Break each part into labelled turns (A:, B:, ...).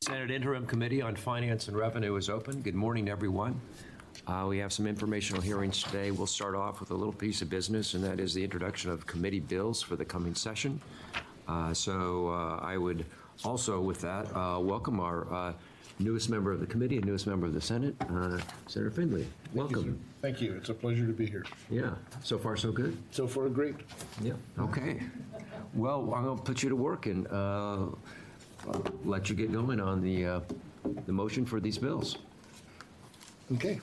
A: Senate Interim Committee on Finance and Revenue is open. Good morning, everyone. We have some informational hearings today. We'll start off with a little piece of business, and that is the introduction of committee bills for the coming session. I would also, with that, welcome our newest member of the committee and newest member of the Senate, Senator Findley. Welcome.
B: Thank you. It's a pleasure to be here.
A: Yeah. So far, so good?
B: So far, great.
A: Yeah. Okay. Well, I'm going to put you to work and let you get going on the motion for these bills.
B: Okay.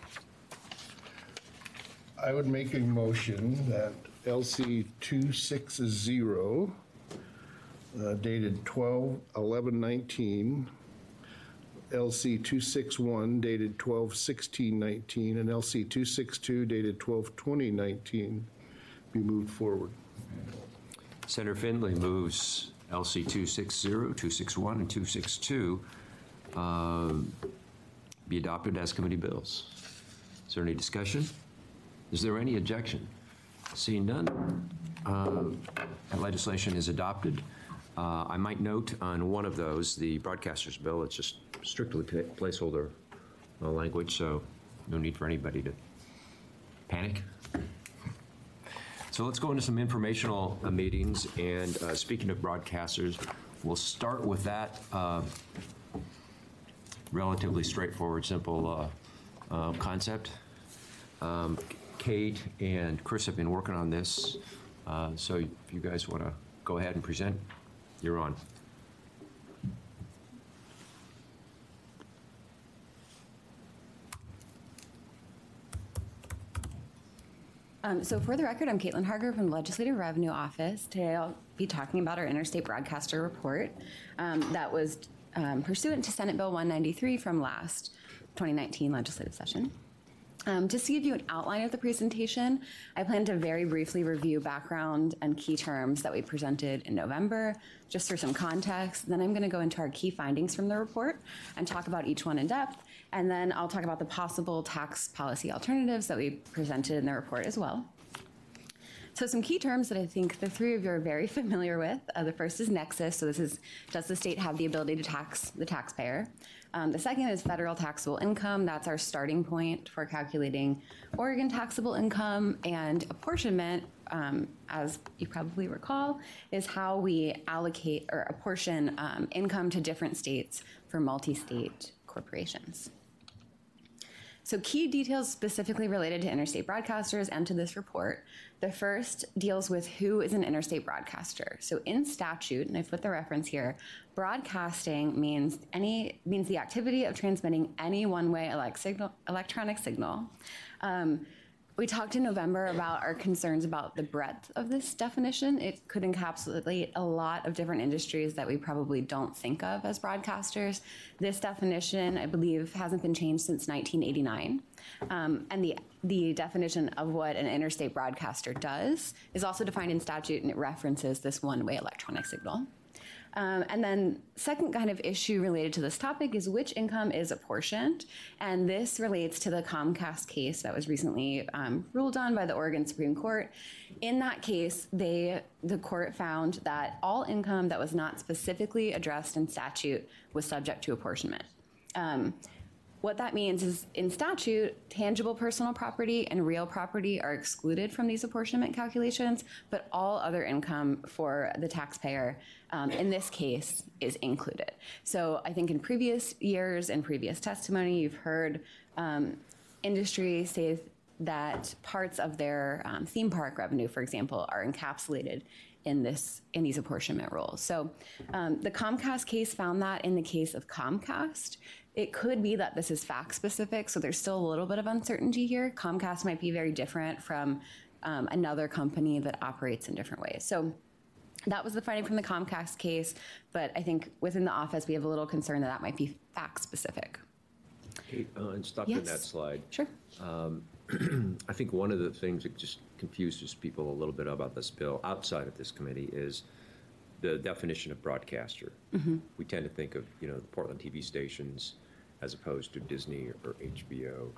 B: I would make a motion that LC 260, dated 12/11/19, LC 261 dated 12/16/19, and LC 262 dated 12/20/19 be moved forward.
A: Senator Findley moves LC 260, 261, and 262 be adopted as committee bills. Is there any discussion? Is there any objection? Seeing none, that legislation is adopted. I might note on one of those, the broadcasters bill, it's just strictly placeholder language, so no need for anybody to panic. So let's go into some informational meetings. And speaking of broadcasters, we'll start with that relatively straightforward, simple concept. Kate and Chris have been working on this. So if you guys want to go ahead and present, you're on.
C: So for the record, I'm Caitlin Harger from the Legislative Revenue Office. Today I'll be talking about our Interstate Broadcaster Report that was pursuant to Senate Bill 193 from last 2019 legislative session. Just to give you an outline of the presentation, I plan to very briefly review background and key terms that we presented in November, just for some context. Then I'm going to go into our key findings from the report and talk about each one in depth. And then I'll talk about the possible tax policy alternatives that we presented in the report as well. So some key terms that I think the three of you are very familiar with. The first is nexus. So this is, does the state have the ability to tax the taxpayer? The second is federal taxable income. That's our starting point for calculating Oregon taxable income. And apportionment, as you probably recall, is how we allocate or apportion income to different states for multi-state corporations. So key details specifically related to interstate broadcasters and to this report. The first deals with who is an interstate broadcaster. So in statute, and I've put the reference here, broadcasting means the activity of transmitting any one-way electronic signal. We talked in November about our concerns about the breadth of this definition. It could encapsulate a lot of different industries that we probably don't think of as broadcasters. This definition, I believe, hasn't been changed since 1989. And the definition of what an interstate broadcaster does is also defined in statute, and it references this one-way electronic signal. And then second kind of issue related to this topic is which income is apportioned. And this relates to the Comcast case that was recently ruled on by the Oregon Supreme Court. In that case, the court found that all income that was not specifically addressed in statute was subject to apportionment. What that means is in statute, tangible personal property and real property are excluded from these apportionment calculations, but all other income for the taxpayer in this case is included. So I think in previous years and previous testimony, you've heard industry say that parts of their theme park revenue, for example, are encapsulated in these apportionment rules. So the Comcast case found that in the case of Comcast. It could be that this is fact specific, so there's still a little bit of uncertainty here. Comcast might be very different from another company that operates in different ways. So that was the finding from the Comcast case, but I think within the office we have a little concern that might be fact specific.
A: Kate, and stop in that slide.
C: Sure.
A: I think one of the things that just confuses people a little bit about this bill outside of this committee is the definition of broadcaster. Mm-hmm. We tend to think of, the Portland TV stations as opposed to Disney or HBO.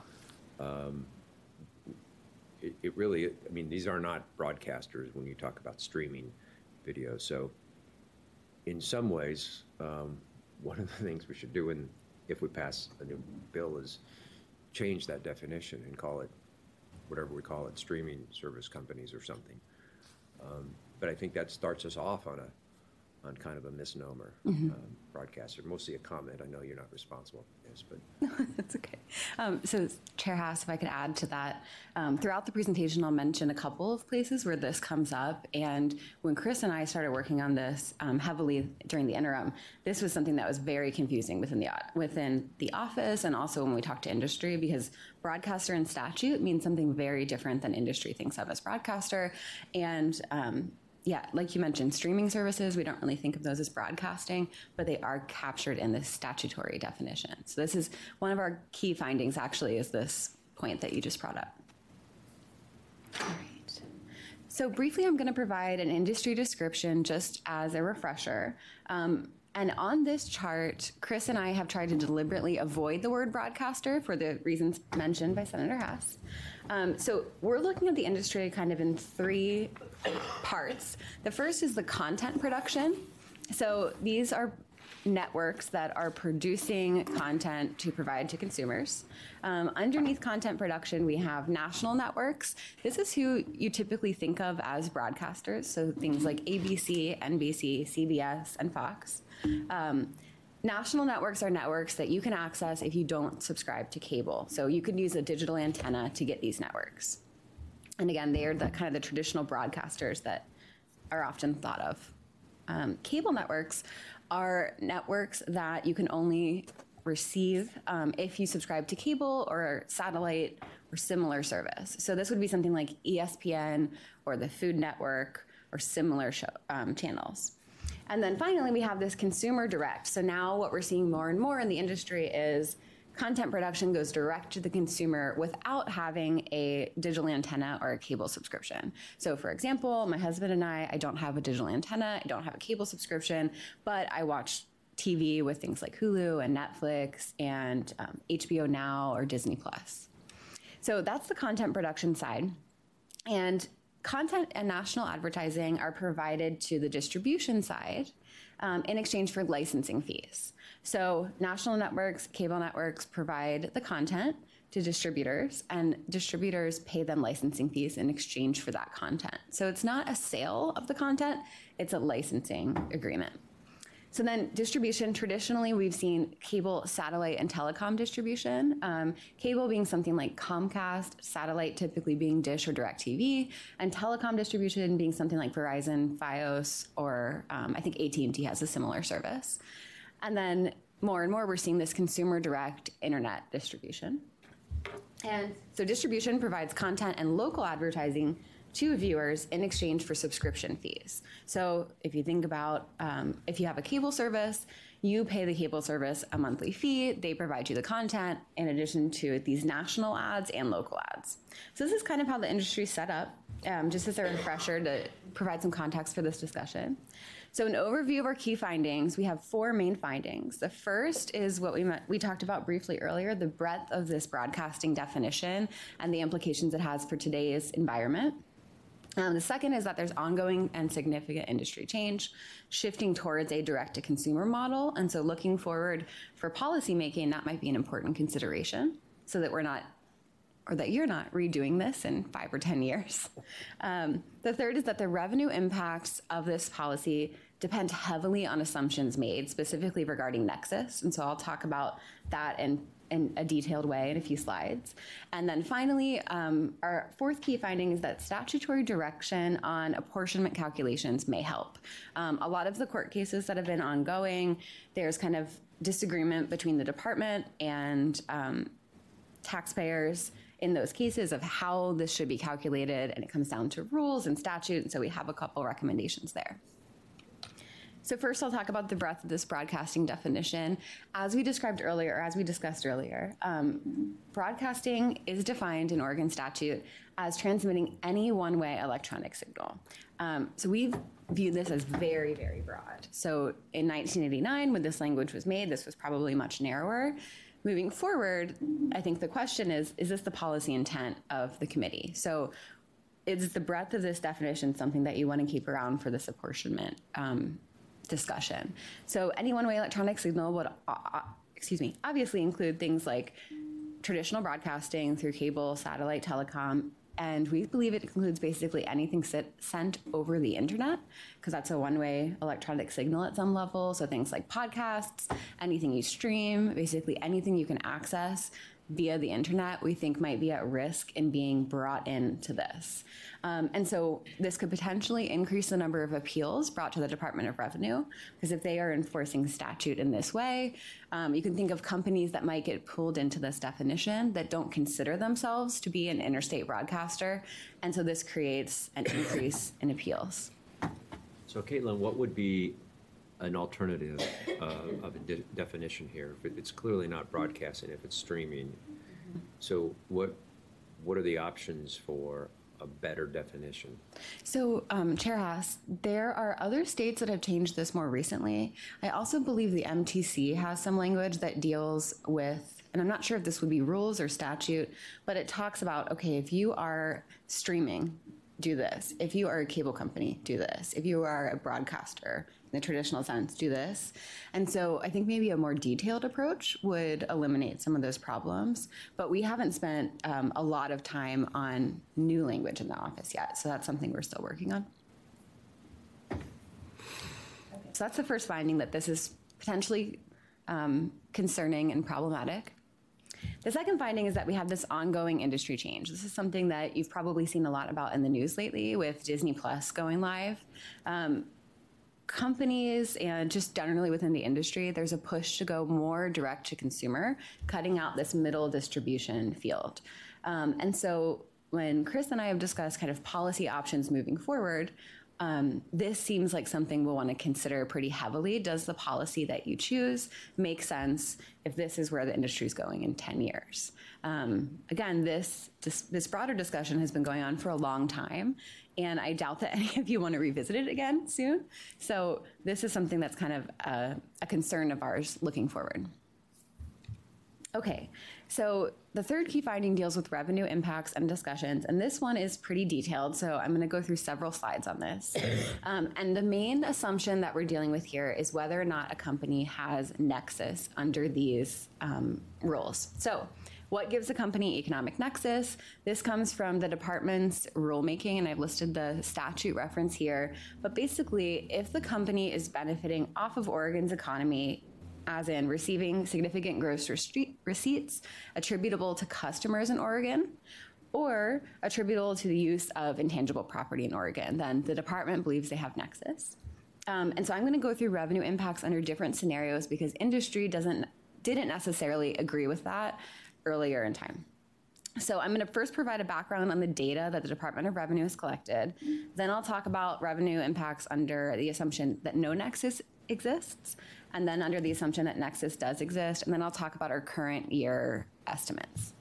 A: It really, these are not broadcasters when you talk about streaming video. So in some ways, one of the things we should do, if we pass a new bill, is change that definition and call it whatever we call it, streaming service companies or something. But I think that starts us off on kind of a misnomer. Broadcaster, mostly a comment. I know you're not responsible for this, but
C: That's okay. So Chair Haas, if I could add to that, throughout the presentation, I'll mention a couple of places where this comes up. And when Chris and I started working on this heavily during the interim, this was something that was very confusing within the office, and also when we talked to industry, because broadcaster in statute means something very different than industry thinks of as broadcaster. And yeah, like you mentioned, streaming services, we don't really think of those as broadcasting, but they are captured in this statutory definition. So this is one of our key findings, actually, is this point that you just brought up. All right. So briefly, I'm going to provide an industry description just as a refresher. And on this chart, Chris and I have tried to deliberately avoid the word broadcaster for the reasons mentioned by Senator Haas. So we're looking at the industry kind of in three parts. The first is the content production. So these are networks that are producing content to provide to consumers. Underneath content production, we have national networks. This is who you typically think of as broadcasters, so things like ABC, NBC, CBS, and Fox. National networks are networks that you can access if you don't subscribe to cable. So you could use a digital antenna to get these networks. And again, they are the kind of the traditional broadcasters that are often thought of. Cable networks are networks that you can only receive if you subscribe to cable or satellite or similar service. So this would be something like ESPN or the Food Network or similar channels. And then finally, we have this consumer direct. So now what we're seeing more and more in the industry is content production goes direct to the consumer without having a digital antenna or a cable subscription. So for example, my husband and I don't have a digital antenna, I don't have a cable subscription, but I watch TV with things like Hulu and Netflix and HBO Now or Disney Plus. So that's the content production side. And content and national advertising are provided to the distribution side in exchange for licensing fees. So national networks, cable networks provide the content to distributors, and distributors pay them licensing fees in exchange for that content. So it's not a sale of the content, it's a licensing agreement. So then distribution, traditionally we've seen cable, satellite, and telecom distribution. Cable being something like Comcast, satellite typically being Dish or DirecTV, and telecom distribution being something like Verizon, Fios, or I think AT&T has a similar service. And then more and more we're seeing this consumer direct internet distribution. And so distribution provides content and local advertising to viewers in exchange for subscription fees. So if you think about if you have a cable service, you pay the cable service a monthly fee. They provide you the content in addition to these national ads and local ads. So this is kind of how the industry is set up, just as a refresher to provide some context for this discussion. So an overview of our key findings, we have four main findings. The first is what we talked about briefly earlier, the breadth of this broadcasting definition and the implications it has for today's environment. The second is that there's ongoing and significant industry change, shifting towards a direct-to-consumer model. And so looking forward for policymaking, that might be an important consideration so that we're not, or that you're not redoing this in 5 or 10 years. The third is that the revenue impacts of this policy depend heavily on assumptions made, specifically regarding Nexus. And so I'll talk about that in a detailed way in a few slides. And then finally, our fourth key finding is that statutory direction on apportionment calculations may help. A lot of the court cases that have been ongoing, there's kind of disagreement between the department and taxpayers in those cases of how this should be calculated, and it comes down to rules and statute, and so we have a couple recommendations there. So first, I'll talk about the breadth of this broadcasting definition. As we described earlier, or as we discussed earlier, broadcasting is defined in Oregon statute as transmitting any one-way electronic signal. So we view this as very, very broad. So in 1989, when this language was made, this was probably much narrower. Moving forward, I think the question is this the policy intent of the committee? So is the breadth of this definition something that you want to keep around for this apportionment discussion. So any one-way electronic signal would, obviously include things like traditional broadcasting through cable, satellite, telecom, and we believe it includes basically anything sent over the internet, because that's a one-way electronic signal at some level. So things like podcasts, anything you stream, basically anything you can access via the internet, we think might be at risk in being brought into this. And so this could potentially increase the number of appeals brought to the Department of Revenue, because if they are enforcing statute in this way, you can think of companies that might get pulled into this definition that don't consider themselves to be an interstate broadcaster. And so this creates an increase in appeals.
A: So Caitlin, what would be an alternative of a definition here? It's clearly not broadcasting if it's streaming. So what are the options for a better definition?
C: So, Chair Haas, there are other states that have changed this more recently. I also believe the MTC has some language that deals with, and I'm not sure if this would be rules or statute, but it talks about, okay, if you are streaming, do this. If you are a cable company, do this. If you are a broadcaster, in the traditional sense, do this. And so I think maybe a more detailed approach would eliminate some of those problems. But we haven't spent a lot of time on new language in the office yet. So that's something we're still working on. So that's the first finding, that this is potentially concerning and problematic. The second finding is that we have this ongoing industry change. This is something that you've probably seen a lot about in the news lately with Disney Plus going live. Companies and just generally within the industry, there's a push to go more direct to consumer, cutting out this middle distribution field. And so when Chris and I have discussed kind of policy options moving forward, this seems like something we'll want to consider pretty heavily. Does the policy that you choose make sense if this is where the industry is going in 10 years? Again, this broader discussion has been going on for a long time, and I doubt that any of you want to revisit it again soon. So this is something that's kind of a concern of ours looking forward. Okay, so the third key finding deals with revenue impacts and discussions, and this one is pretty detailed, so I'm going to go through several slides on this. And the main assumption that we're dealing with here is whether or not a company has nexus under these rules. So what gives a company economic nexus? This comes from the department's rulemaking, and I've listed the statute reference here. But basically, if the company is benefiting off of Oregon's economy, as in receiving significant gross receipts attributable to customers in Oregon, or attributable to the use of intangible property in Oregon, then the department believes they have nexus. And so I'm going to go through revenue impacts under different scenarios because industry didn't necessarily agree with that earlier in time. So I'm going to first provide a background on the data that the Department of Revenue has collected. Then I'll talk about revenue impacts under the assumption that no nexus exists, and then under the assumption that nexus does exist, and then I'll talk about our current year estimates.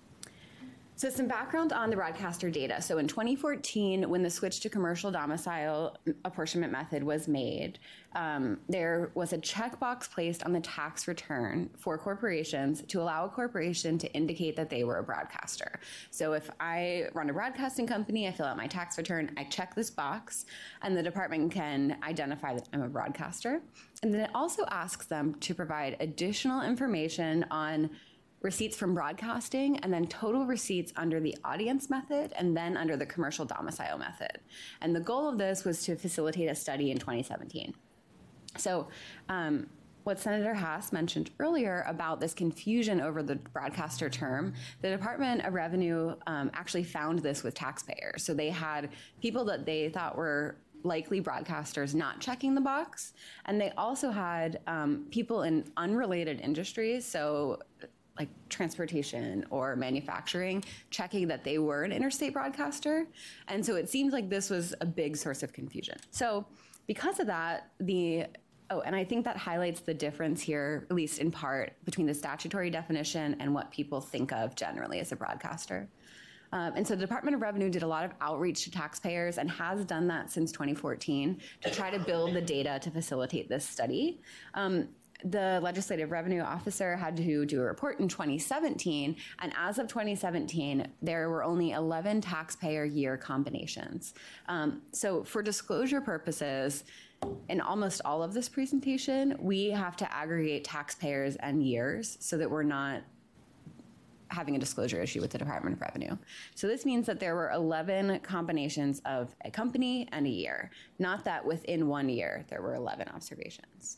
C: So some background on the broadcaster data. So in 2014, when the switch to commercial domicile apportionment method was made, there was a checkbox placed on the tax return for corporations to allow a corporation to indicate that they were a broadcaster. So if I run a broadcasting company, I fill out my tax return, I check this box, and the department can identify that I'm a broadcaster. And then it also asks them to provide additional information on receipts from broadcasting, and then total receipts under the audience method, and then under the commercial domicile method. And the goal of this was to facilitate a study in 2017. So what Senator Haas mentioned earlier about this confusion over the broadcaster term, the Department of Revenue actually found this with taxpayers. So they had people that they thought were likely broadcasters not checking the box, and they also had people in unrelated industries, so like transportation or manufacturing, checking that they were an interstate broadcaster. And so it seems like this was a big source of confusion. So because of that, and I think that highlights the difference here, at least in part, between the statutory definition and what people think of generally as a broadcaster. And so the Department of Revenue did a lot of outreach to taxpayers and has done that since 2014 to try to build the data to facilitate this study. the legislative revenue officer had to do a report in 2017, and as of 2017, there were only 11 taxpayer year combinations. So for disclosure purposes, in almost all of this presentation, we have to aggregate taxpayers and years so that we're not having a disclosure issue with the Department of Revenue. So this means that there were 11 combinations of a company and a year, not that within 1 year there were 11 observations.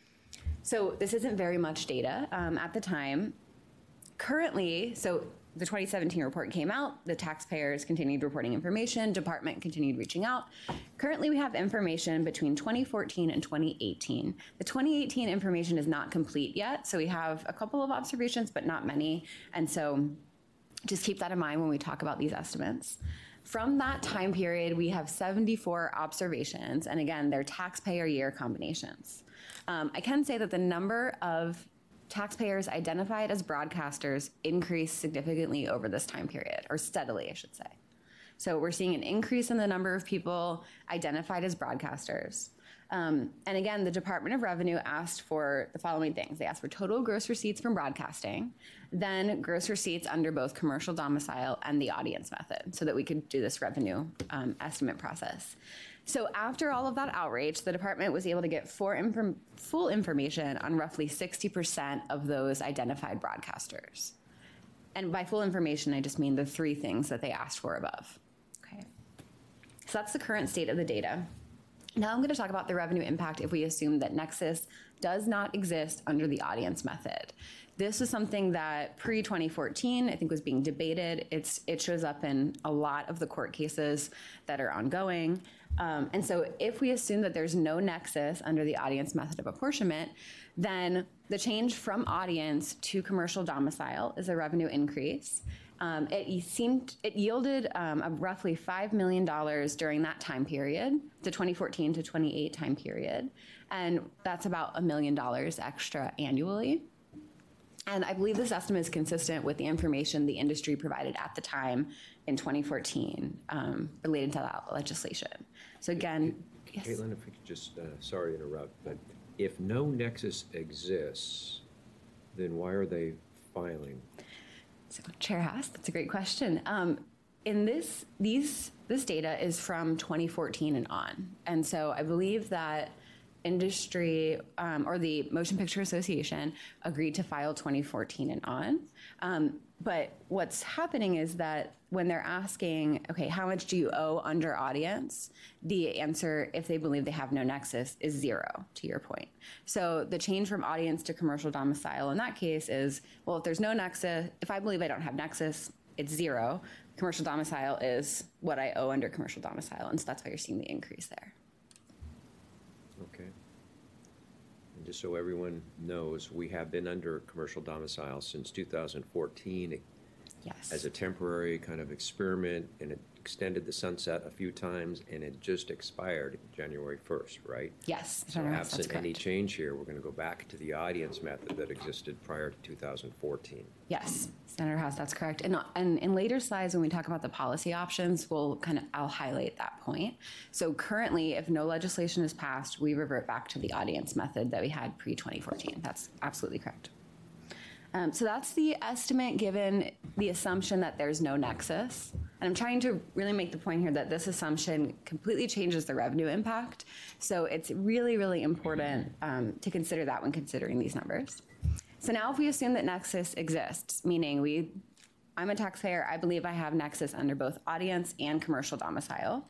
C: So this isn't very much data at the time. Currently, so the 2017 report came out, the taxpayers continued reporting information, department continued reaching out. Currently, we have information between 2014 and 2018. The 2018 information is not complete yet, so we have a couple of observations, but not many. And so just keep that in mind when we talk about these estimates. From that time period, we have 74 observations, and again, they're taxpayer year combinations. I can say that the number of taxpayers identified as broadcasters increased significantly over this time period, or steadily, I should say. So we're seeing an increase in the number of people identified as broadcasters. And again, the Department of Revenue asked for the following things. They asked for total gross receipts from broadcasting, then gross receipts under both commercial domicile and the audience method, so that we could do this revenue estimate process. So after all of that outreach, the department was able to get full information on roughly 60% of those identified broadcasters. And by full information, I just mean the three things that they asked for above. Okay. So that's the current state of the data. Now I'm going to talk about the revenue impact if we assume that Nexus does not exist under the audience method. This was something that pre-2014, I think, was being debated. It shows up in a lot of the court cases that are ongoing. And so if we assume that there's no nexus under the audience method of apportionment, then the change from audience to commercial domicile is a revenue increase. It yielded a roughly $5 million during that time period, the 2014 to 28 time period. And that's about $1 million extra annually. And I believe this estimate is consistent with the information the industry provided at the time in 2014 related to that legislation. So again, yes.
A: Caitlin, if we could just, sorry to interrupt, but if no nexus exists, then why are they filing?
C: So Chair Haas, that's a great question. In this data is from 2014 and on. And so I believe that industry or the Motion Picture Association agreed to file 2014 and on. But what's happening is that when they're asking, okay, how much do you owe under audience? The answer, if they believe they have no nexus, is 0, to your point. So the change from audience to commercial domicile in that case is, well, if there's no nexus, if I believe I don't have nexus, it's 0. Commercial domicile is what I owe under commercial domicile. And so that's why you're seeing the increase there.
A: Okay. And just so everyone knows, we have been under commercial domicile since 2014
C: Yes.
A: as a temporary kind of experiment, and it extended the sunset a few times, and it just expired January 1st, right?
C: Yes.
A: So
C: that's
A: absent any
C: correct.
A: change here, we're going to go back to the audience method that existed prior to 2014.
C: Yes, Senator House, that's correct. And in later slides, when we talk about the policy options, I'll highlight that point. So currently, if no legislation is passed, we revert back to the audience method that we had pre-2014. That's absolutely correct. So that's the estimate given the assumption that there's no nexus. And I'm trying to really make the point here that this assumption completely changes the revenue impact. So it's really, really important to consider that when considering these numbers. So now if we assume that nexus exists, meaning I'm a taxpayer, I believe I have nexus under both audience and commercial domicile.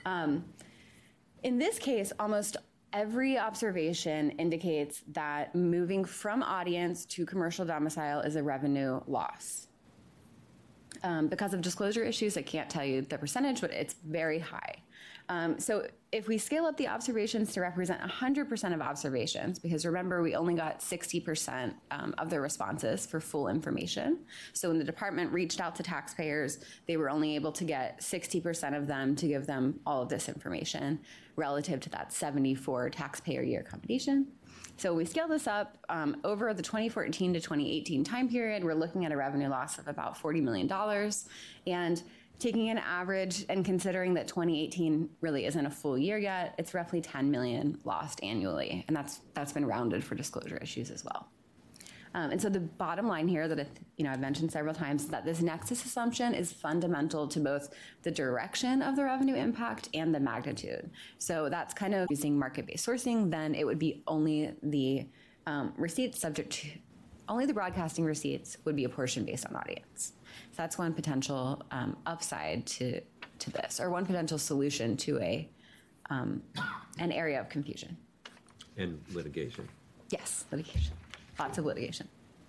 C: In this case, almost every observation indicates that moving from audience to commercial domicile is a revenue loss. Because of disclosure issues, I can't tell you the percentage, but it's very high. So if we scale up the observations to represent 100% of observations, because remember, we only got 60% of the responses for full information. So when the department reached out to taxpayers, they were only able to get 60% of them to give them all of this information relative to that 74 taxpayer year combination. So we scale this up over the 2014 to 2018 time period, we're looking at a revenue loss of about $40 million. And taking an average and considering that 2018 really isn't a full year yet, it's roughly 10 million lost annually, and that's been rounded for disclosure issues as well. And so the bottom line here that I've mentioned several times is that this nexus assumption is fundamental to both the direction of the revenue impact and the magnitude. So that's kind of using market-based sourcing, then it would be only the receipts subject to, only the broadcasting receipts would be a portion based on audience. So that's one potential upside to this, or one potential solution to an area of confusion.
A: And litigation.
C: Yes, litigation. Lots of litigation.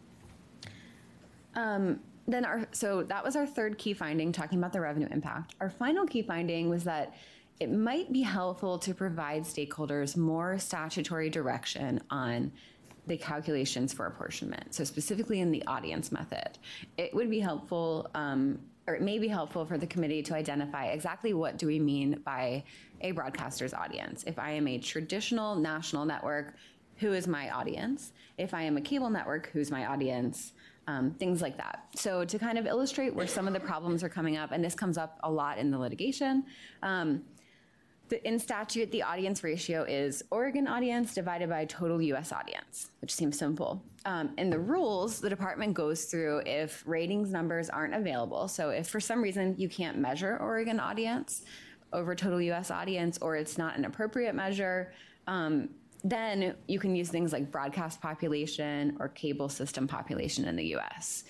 C: So that was our third key finding, talking about the revenue impact. Our final key finding was that it might be helpful to provide stakeholders more statutory direction on the calculations for apportionment. So specifically in the audience method, it would be helpful, or it may be helpful for the committee to identify exactly what do we mean by a broadcaster's audience. If I am a traditional national network, who is my audience? If I am a cable network, who's my audience? Things like that. So to kind of illustrate where some of the problems are coming up, and this comes up a lot in the litigation, in statute, the audience ratio is Oregon audience divided by total US audience, which seems simple. In the rules, the department goes through if ratings numbers aren't available. So if for some reason you can't measure Oregon audience over total US audience, or it's not an appropriate measure, then you can use things like broadcast population or cable system population in the US.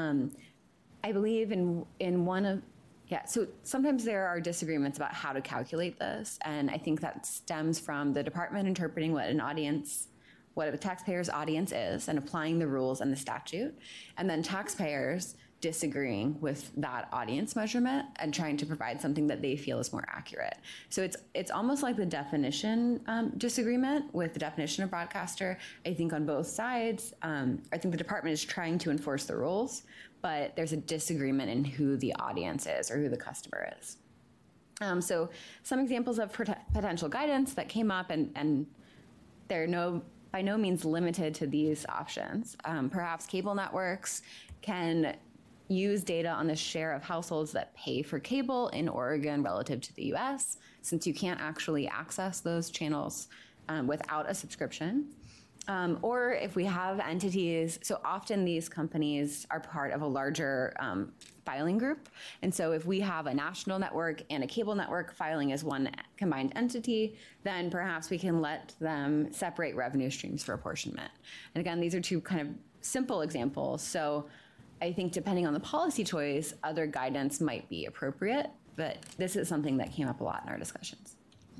C: I believe in one of, so sometimes there are disagreements about how to calculate this, and I think that stems from the department interpreting what an audience, what a taxpayer's audience is, and applying the rules and the statute, and then taxpayers disagreeing with that audience measurement and trying to provide something that they feel is more accurate. So it's almost like the definition disagreement with the definition of broadcaster. I think on both sides, I think the department is trying to enforce the rules, but there's a disagreement in who the audience is or who the customer is. So some examples of potential guidance that came up, and they're by no means limited to these options. Perhaps cable networks can use data on the share of households that pay for cable in Oregon relative to the US, since you can't actually access those channels without a subscription. Or if we have entities, so often these companies are part of a larger filing group. And so if we have a national network and a cable network filing as one combined entity, then perhaps we can let them separate revenue streams for apportionment. And again, these are two kind of simple examples. So I think depending on the policy choice, other guidance might be appropriate, but this is something that came up a lot in our discussions.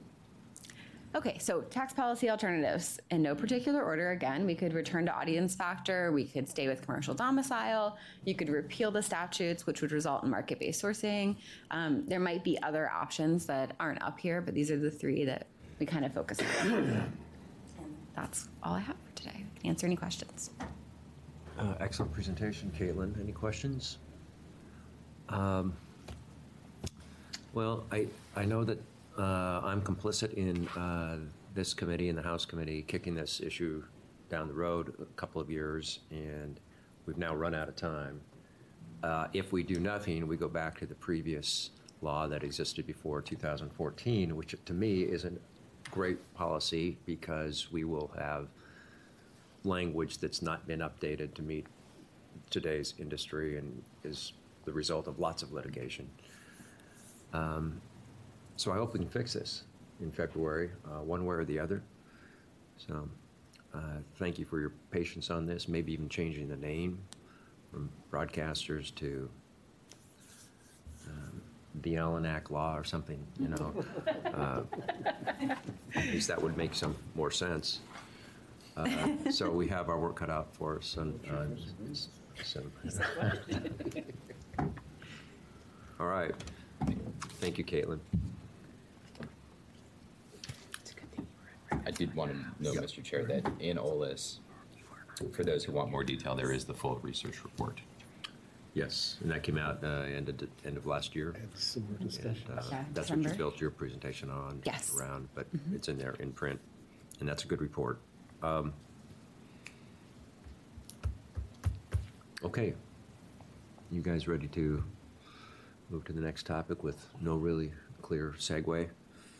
C: Okay, so tax policy alternatives. In no particular order, again, we could return to audience factor, we could stay with commercial domicile, you could repeal the statutes, which would result in market-based sourcing. There might be other options that aren't up here, but these are the three that we kind of focus on. And that's all I have for today. I can answer any questions.
A: Excellent presentation, Caitlin. Any questions? Well, I know that I'm complicit in this committee and the House committee kicking this issue down the road a couple of years, and we've now run out of time. If we do nothing, we go back to the previous law that existed before 2014, which to me is a great policy because we will have language that's not been updated to meet today's industry and is the result of lots of litigation. So I hope we can fix this in February, one way or the other. So thank you for your patience on this, maybe even changing the name from broadcasters to the Allenack Law or something, you know. At least that would make some more sense. So we have our work cut out for us. All right. Thank you, Caitlin.
D: I did want to note, Mr. Chair, that in OLIS, for those who want more detail, there is the full research report.
A: Yes, and that came out end of last year.
B: Had similar discussions.
A: And that's what you
C: December.
A: built your presentation on.
C: Yes.
A: Around, but it's in there in print, and that's a good report. Okay, you guys ready to move to the next topic with no really clear segue.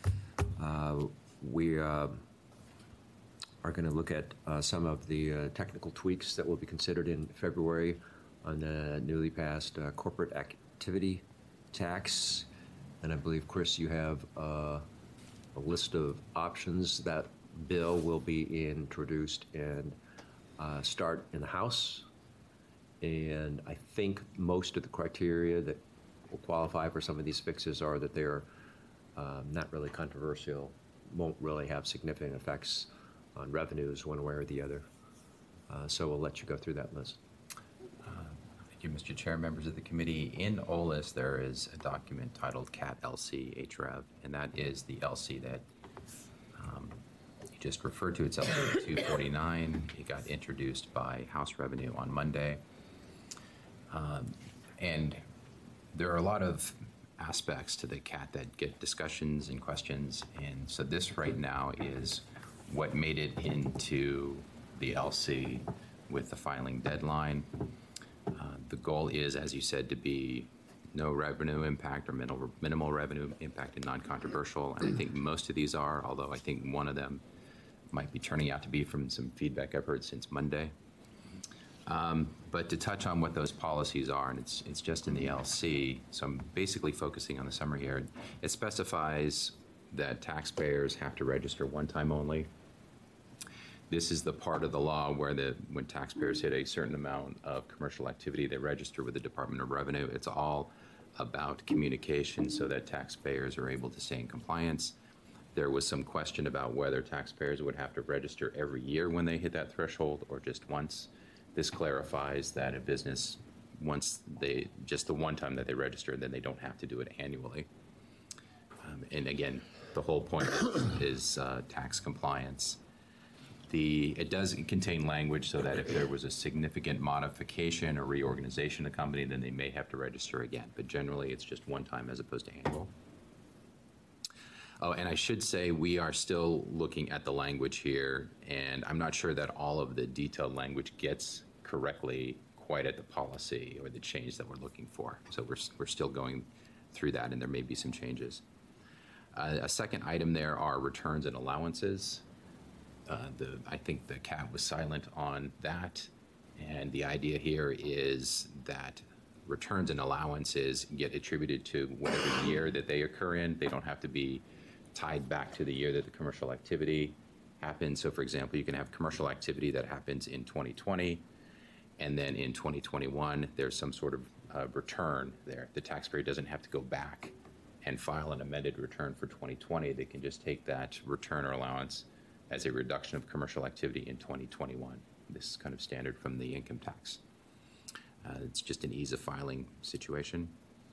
A: We are going to look at some of the technical tweaks that will be considered in February on the newly passed corporate activity tax. And I believe, Chris, you have a list of options. That bill will be introduced and start in the House. And I think most of the criteria that will qualify for some of these fixes are that they're not really controversial, won't really have significant effects on revenues one way or the other. So we'll let you go through that list.
D: Thank you, Mr. Chair, members of the committee. In OLIS, there is a document titled CAT LC HREV, and that is the LC that you just referred to. It's LC 249. It got introduced by House Revenue on Monday. And there are a lot of aspects to the CAT that get discussions and questions. And so this right now is what made it into the LC with the filing deadline. The goal is, as you said, to be no revenue impact or minimal revenue impact and non-controversial. And I think most of these are, although I think one of them might be turning out to be from some feedback I've heard since Monday. But to touch on what those policies are, and it's just in the LC, so I'm basically focusing on the summary here. It specifies that taxpayers have to register one time only. This is the part of the law where when taxpayers hit a certain amount of commercial activity, they register with the Department of Revenue. It's all about communication so that taxpayers are able to stay in compliance. There was some question about whether taxpayers would have to register every year when they hit that threshold or just once. This clarifies that a business, just the one time that they register, then they don't have to do it annually. And again, the whole point is tax compliance. It does contain language so that if there was a significant modification or reorganization of the company, then they may have to register again. But generally, it's just one time as opposed to annual. Oh, and I should say we are still looking at the language here, and I'm not sure that all of the detailed language gets correctly quite at the policy or the change that we're looking for. So we're still going through that, and there may be some changes. A second item there are returns and allowances. I think the CAT was silent on that, and the idea here is that returns and allowances get attributed to whatever year that they occur in. They don't have to be tied back to the year that the commercial activity happens. So, for example, you can have commercial activity that happens in 2020, and then in 2021, there's some sort of return there. The taxpayer doesn't have to go back and file an amended return for 2020. They can just take that return or allowance as a reduction of commercial activity in 2021. This is kind of standard from the income tax. It's just an ease of filing situation.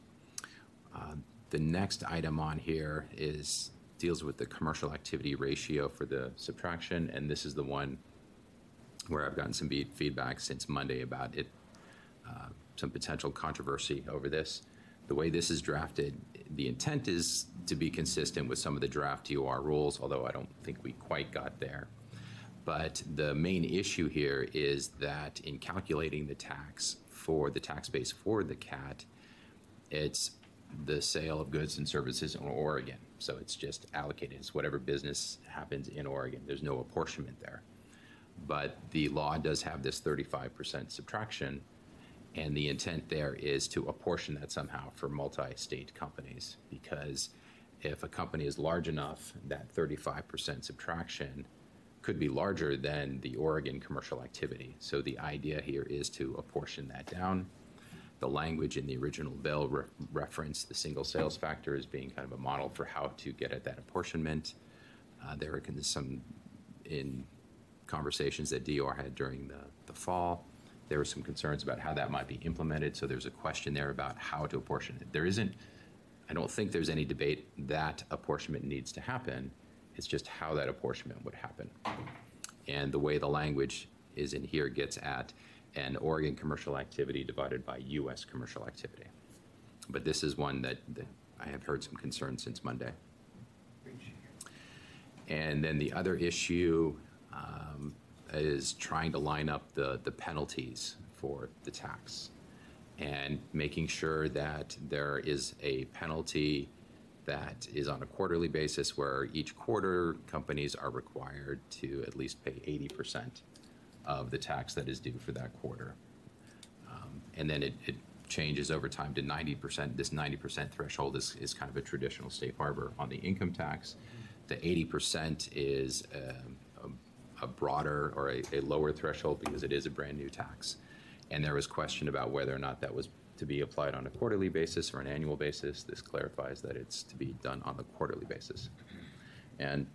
D: The next item on here deals with the commercial activity ratio for the subtraction, and this is the one where I've gotten some feedback since Monday about it, some potential controversy over this. The way this is drafted, the intent is to be consistent with some of the draft DOR rules, although I don't think we quite got there. But the main issue here is that in calculating the tax for the tax base for the CAT, it's the sale of goods and services in Oregon. So it's just allocated. It's whatever business happens in Oregon. There's no apportionment there. But the law does have this 35% subtraction, and the intent there is to apportion that somehow for multi-state companies, because if a company is large enough, that 35% subtraction could be larger than the Oregon commercial activity. So the idea here is to apportion that down. The language in the original bill referenced the single sales factor as being kind of a model for how to get at that apportionment. There are some in conversations that DOR had during the fall. There were some concerns about how that might be implemented, so there's a question there about how to apportion it. I don't think there's any debate that apportionment needs to happen. It's just how that apportionment would happen. And the way the language is in here gets at an Oregon commercial activity divided by U.S. commercial activity. But this is one that I have heard some concerns since Monday. And then the other issue is trying to line up the penalties for the tax. and making sure that there is a penalty that is on a quarterly basis, where each quarter companies are required to at least pay 80% of the tax that is due for that quarter. And then it changes over time to 90%. This 90% threshold is kind of a traditional safe harbor on the income tax. The 80% is a broader or a lower threshold because it is a brand new tax. And there was question about whether or not that was to be applied on a quarterly basis or an annual basis. This clarifies that it's to be done on the quarterly basis. And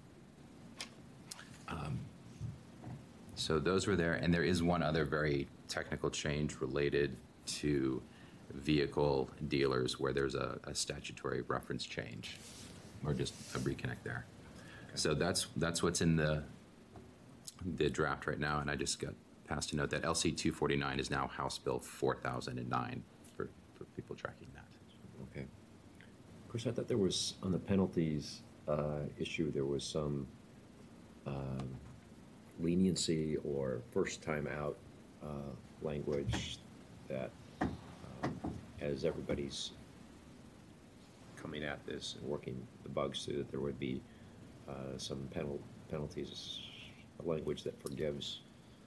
D: so those were there. And there is one other very technical change related to vehicle dealers where there's a statutory reference change, or just a reconnect there. Okay. So that's what's in the draft right now, and I just got passed a note that LC 249 is now House Bill 4009 for people tracking that.
A: Okay. Of course, I thought there was, on the penalties issue, there was some leniency or first time out language that as everybody's coming at this and working the bugs through, that there would be some penalties, language that forgives,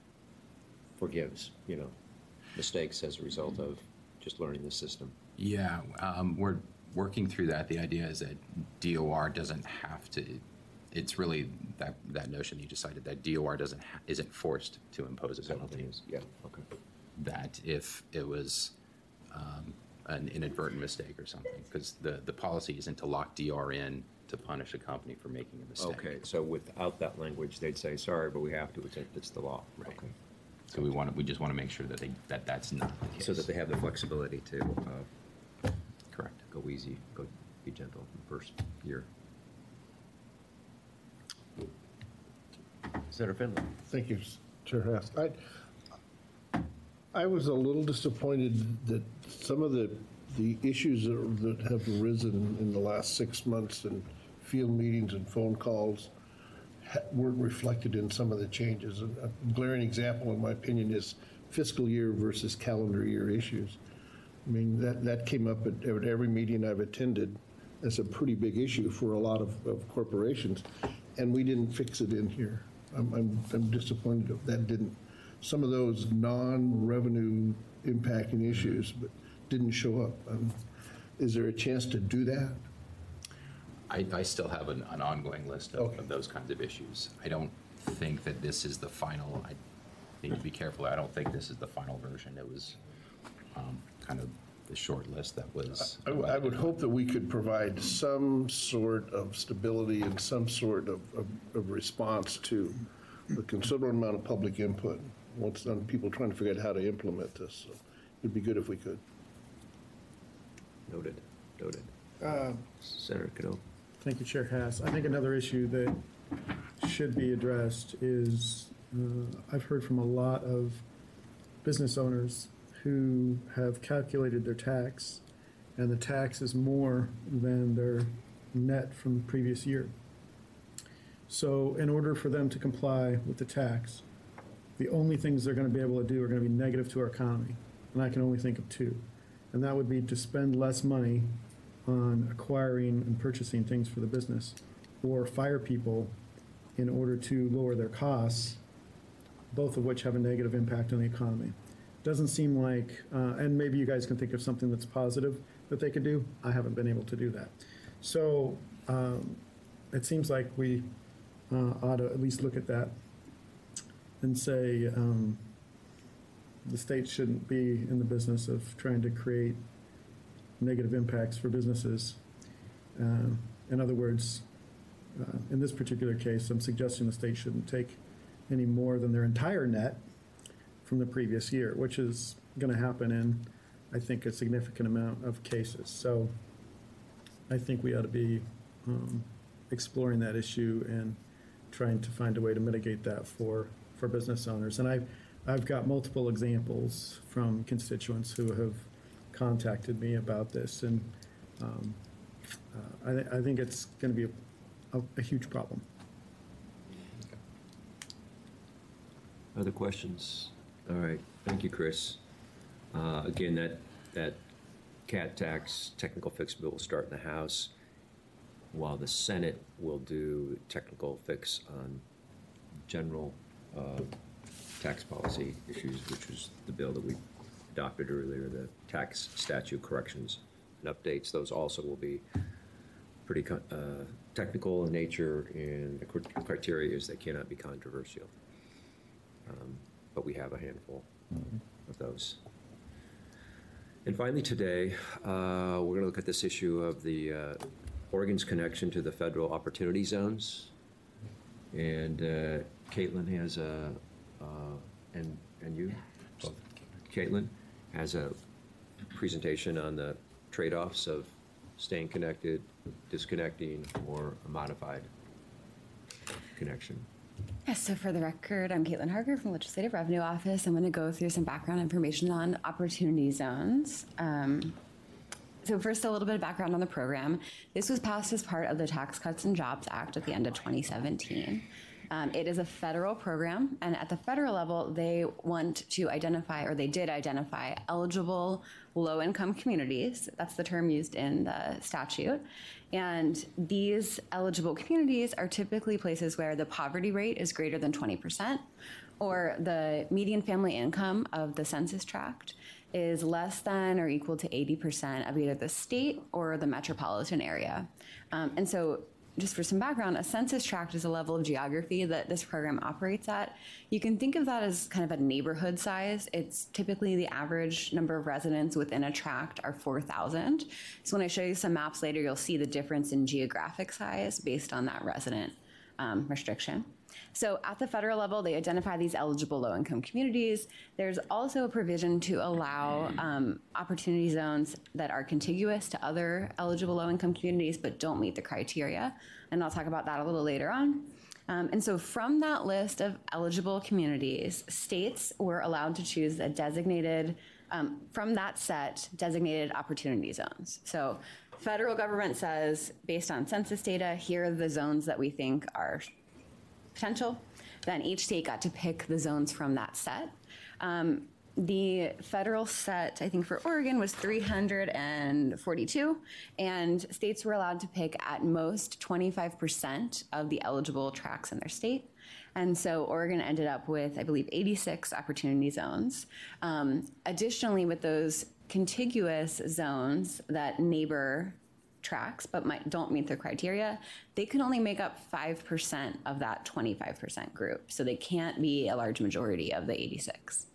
A: mistakes as a result of just learning the system.
D: Yeah, we're working through that. The idea is that DOR doesn't have to. It's really that notion you just cited, that DOR isn't forced to impose a penalty.
A: Yeah. Okay.
D: That if it was an inadvertent mistake or something, because the policy isn't to lock DR in to punish a company for making a mistake.
A: Okay, so without that language, they'd say, sorry, but we have to, it's the law.
D: Right.
A: Okay.
D: So we just want to make sure that that's not the case.
A: So that they have the flexibility to
D: Correct.
A: go easy, be gentle in the first year. Senator Finley.
B: Thank you, Chair Hess. I was a little disappointed that some of the issues that have arisen in the last 6 months in field meetings and phone calls weren't reflected in some of the changes. A glaring example, in my opinion, is fiscal year versus calendar year issues. I mean, that came up at every meeting I've attended as a pretty big issue for a lot of corporations, and we didn't fix it in here. I'm disappointed if that didn't. Some of those non-revenue impacting issues but didn't show up. Is there a chance to do that?
D: I still have an ongoing list of those kinds of issues. I don't think that this is the final. I need to be careful. I don't think this is the final version. It was kind of the short list that was.
B: I would hope that we could provide some sort of stability and some sort of response to the considerable amount of public input. Once done, people trying to figure out how to implement this. So it'd be good if we could.
A: Noted. Senator Cadeau.
E: Thank you, Chair Hass. I think another issue that should be addressed is I've heard from a lot of business owners who have calculated their tax, and the tax is more than their net from the previous year. So in order for them to comply with the tax, the only things they're going to be able to do are going to be negative to our economy. And I can only think of two. And that would be to spend less money on acquiring and purchasing things for the business, or fire people in order to lower their costs, both of which have a negative impact on the economy. Doesn't seem like, and maybe you guys can think of something that's positive that they could do. I haven't been able to do that. So it seems like we ought to at least look at that and say the state shouldn't be in the business of trying to create negative impacts for businesses. In other words, in this particular case, I'm suggesting the state shouldn't take any more than their entire net from the previous year, which is going to happen in, I think, a significant amount of cases. So I think we ought to be exploring that issue and trying to find a way to mitigate that for business owners. And I've got multiple examples from constituents who have contacted me about this, and I think it's going to be a huge problem.
A: Other questions? All right, thank you, Chris. Again, that that CAT tax technical fix bill will start in the House, while the Senate will do technical fix on general tax policy issues, which was the bill that we adopted earlier, the tax statute corrections and updates. Those also will be pretty technical in nature, and the criteria is they cannot be controversial. But we have a handful of those. And finally today, we're going to look at this issue of the Oregon's connection to the federal opportunity zones. And Caitlin has and you? Caitlin has a presentation on the trade-offs of staying connected, disconnecting, or a modified connection.
C: Yes, so for the record, I'm Caitlin Harger from Legislative Revenue Office. I'm going to go through some background information on opportunity zones. So first, a little bit of background on the program. This was passed as part of the Tax Cuts and Jobs Act at the end of 2017. It is a federal program, and at the federal level, they want to identify, or they did identify, eligible low-income communities. That's the term used in the statute. And these eligible communities are typically places where the poverty rate is greater than 20%, or the median family income of the census tract is less than or equal to 80% of either the state or the metropolitan area. And so just for some background, a census tract is a level of geography that this program operates at. You can think of that as kind of a neighborhood size. It's typically the average number of residents within a tract are 4,000. So when I show you some maps later, you'll see the difference in geographic size based on that resident restriction. So at the federal level, they identify these eligible low-income communities. There's also a provision to allow opportunity zones that are contiguous to other eligible low-income communities but don't meet the criteria, and I'll talk about that a little later on. And so from that list of eligible communities, states were allowed to choose a designated, from that set, designated opportunity zones. So federal government says, based on census data, here are the zones that we think are potential. Then each state got to pick the zones from that set. The federal set, I think for Oregon, was 342, and states were allowed to pick at most 25% of the eligible tracts in their state. And so Oregon ended up with, I believe, 86 opportunity zones. Additionally, with those contiguous zones that neighbor tracks but don't meet the criteria, they can only make up 5% of that 25% group. So they can't be a large majority of the 86.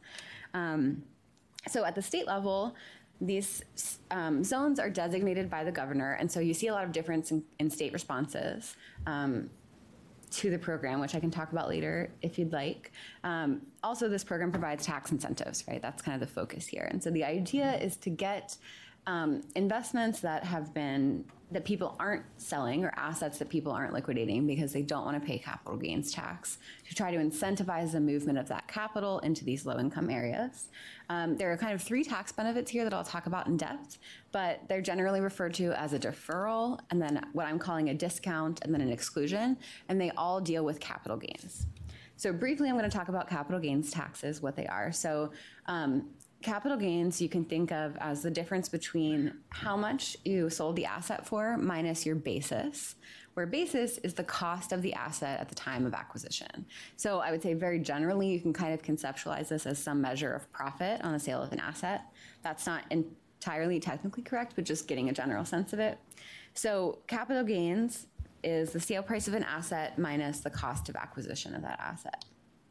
C: So at the state level, these zones are designated by the governor, and so you see a lot of difference in state responses to the program, which I can talk about later if you'd like. Also, this program provides tax incentives, right? That's kind of the focus here. And so the idea is to get investments that people aren't selling, or assets that people aren't liquidating because they don't want to pay capital gains tax, to try to incentivize the movement of that capital into these low-income areas. There are kind of three tax benefits here that I'll talk about in depth, but they're generally referred to as a deferral, and then what I'm calling a discount, and then an exclusion, and they all deal with capital gains. So briefly, I'm going to talk about capital gains taxes, what they are. So capital gains you can think of as the difference between how much you sold the asset for minus your basis, where basis is the cost of the asset at the time of acquisition. So I would say very generally, you can kind of conceptualize this as some measure of profit on the sale of an asset. That's not entirely technically correct, but just getting a general sense of it. So capital gains is the sale price of an asset minus the cost of acquisition of that asset.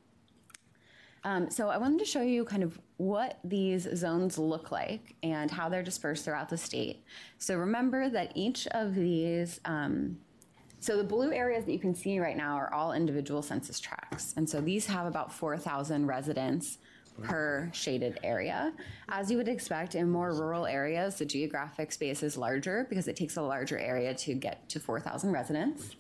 C: So I wanted to show you kind of what these zones look like and how they're dispersed throughout the state. So remember that each of these, so the blue areas that you can see right now are all individual census tracts. And so these have about 4,000 residents per shaded area. As you would expect, in more rural areas, the geographic space is larger because it takes a larger area to get to 4,000 residents.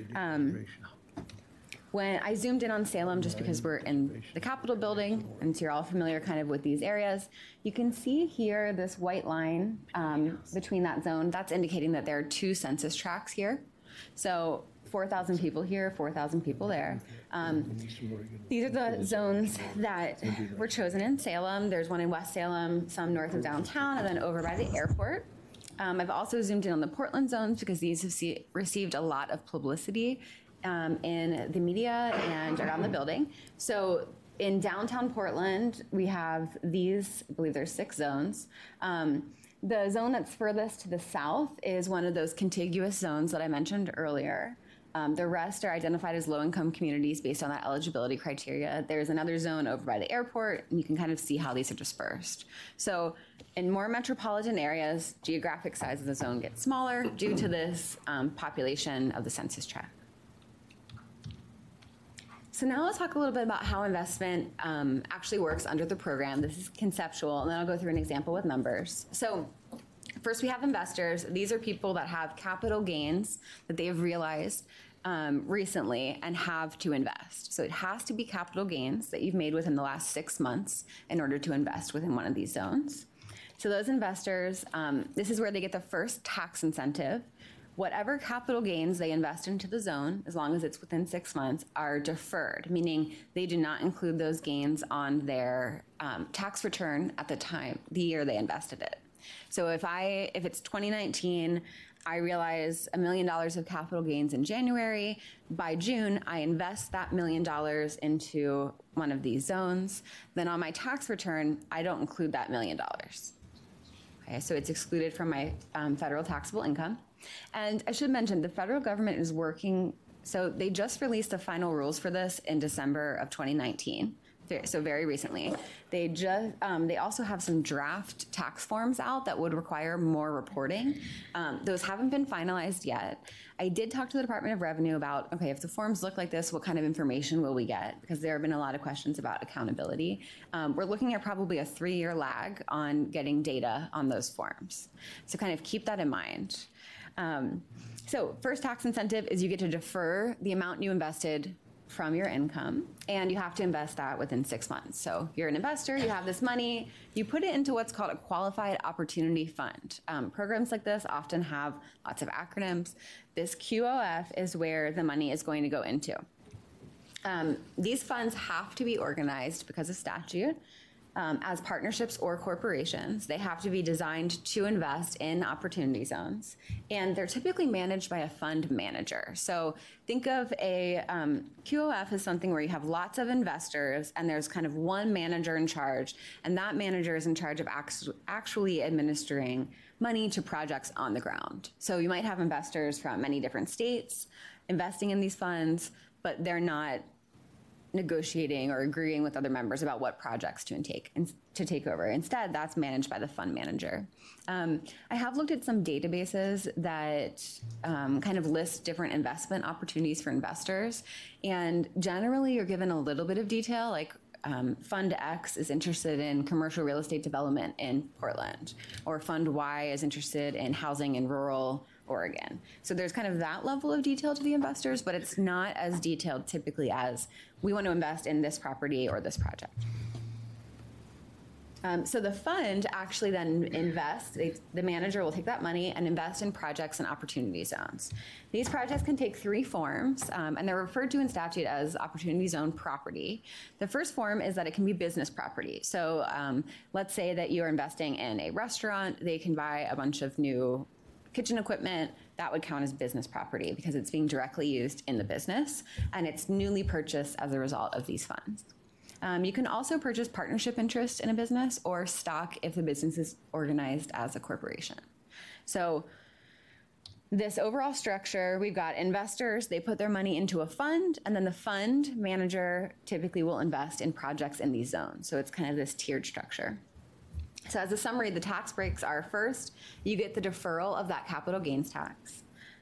C: When I zoomed in on Salem, just because we're in the Capitol building, and so you're all familiar kind of with these areas, you can see here this white line between that zone. That's indicating that there are two census tracts here. So 4,000 people here, 4,000 people there. These are the zones that were chosen in Salem. There's one in West Salem, some north of downtown, and then over by the airport. I've also zoomed in on the Portland zones because these have received a lot of publicity in the media and around the building. So in downtown Portland, we have these, I believe there's 6 zones. The zone that's furthest to the south is one of those contiguous zones that I mentioned earlier. The rest are identified as low-income communities based on that eligibility criteria. There's another zone over by the airport, and you can kind of see how these are dispersed. So in more metropolitan areas, geographic size of the zone gets smaller due to this population of the census tract. So now let's talk a little bit about how investment actually works under the program. This is conceptual, and then I'll go through an example with numbers. So first we have investors. These are people that have capital gains that they have realized recently and have to invest. So it has to be capital gains that you've made within the last 6 months in order to invest within one of these zones. So those investors, this is where they get the first tax incentive. Whatever capital gains they invest into the zone, as long as it's within 6 months, are deferred, meaning they do not include those gains on their tax return at the year they invested it. So if it's 2019, I realize $1 million of capital gains in January. By June, I invest that $1 million into one of these zones. Then on my tax return, I don't include that $1 million. Okay, so it's excluded from my federal taxable income. And I should mention, the federal government is working, so they just released the final rules for this in December of 2019, so very recently. They also have some draft tax forms out that would require more reporting. Those haven't been finalized yet. I did talk to the Department of Revenue about, okay, if the forms look like this, what kind of information will we get? Because there have been a lot of questions about accountability. We're looking at probably a 3-year lag on getting data on those forms. So kind of keep that in mind. So first tax incentive is you get to defer the amount you invested from your income, and you have to invest that within 6 months. So you're an investor, you have this money, you put it into what's called a qualified opportunity fund. Programs like this often have lots of acronyms. This QOF is where the money is going to go into. These funds have to be organized because of statute. As partnerships or corporations. They have to be designed to invest in opportunity zones, and they're typically managed by a fund manager. So think of a QOF as something where you have lots of investors and there's kind of one manager in charge, and that manager is in charge of actually administering money to projects on the ground. So you might have investors from many different states investing in these funds, but they're not negotiating or agreeing with other members about what projects to take over. Instead, that's managed by the fund manager. I have looked at some databases that kind of list different investment opportunities for investors, and generally you're given a little bit of detail, like Fund X is interested in commercial real estate development in Portland, or Fund Y is interested in housing in rural Oregon. So there's kind of that level of detail to the investors, but it's not as detailed typically as we want to invest in this property or this project. So the fund actually then invests, the manager will take that money and invest in projects and opportunity zones. These projects can take 3 forms, and they're referred to in statute as opportunity zone property. The first form is that it can be business property. So let's say that you're investing in a restaurant, they can buy a bunch of new kitchen equipment. That would count as business property because it's being directly used in the business, and it's newly purchased as a result of these funds. You can also purchase partnership interest in a business or stock if the business is organized as a corporation. So this overall structure, we've got investors, they put their money into a fund, and then the fund manager typically will invest in projects in these zones. So it's kind of this tiered structure. So as a summary, the tax breaks are: first, you get the deferral of that capital gains tax.